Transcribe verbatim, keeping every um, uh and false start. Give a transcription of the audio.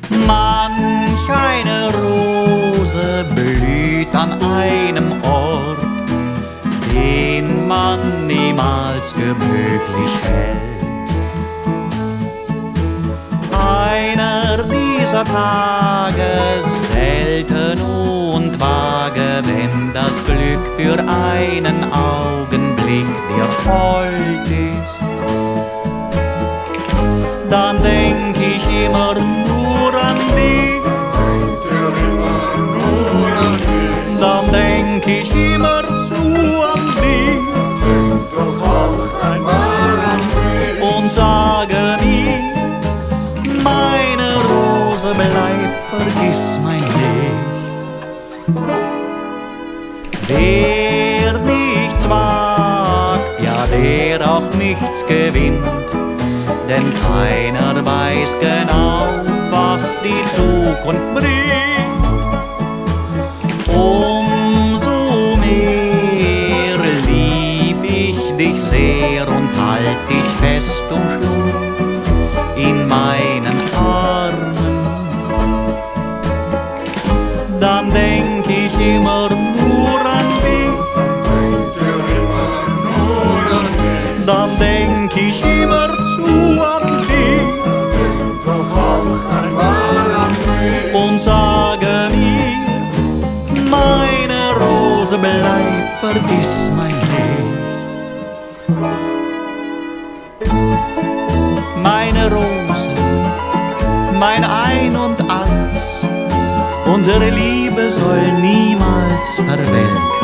Manch eine Rose blüht an einem Ort, den man niemals für möglich hält. Einer dieser Tage, selten und vage, wenn das Glück für einen Augenblick dir hold ist, dann denk ich immer nur an dich. Dann denk ich immer zu an dich. Denk doch auch einmal an mich und sage mir, meine Rose, bleib, vergiss mein Licht. Wer nichts wagt, ja, der auch nichts gewinnt, denn keiner weiß genau, was die Zukunft bringt. Umso mehr lieb ich dich sehr und halt dich fest umschlungen in meinen Armen. Dann denk ich immer nur an dich. Denk dir immer nur an mich. Dann denk ich immer zu an dich. Denk doch auch einmal an mich und sage mir, meine Rose, bleib, vergiss mein Licht. Meine Rose, mein Ein und Alles, unsere Liebe soll niemals verwelken.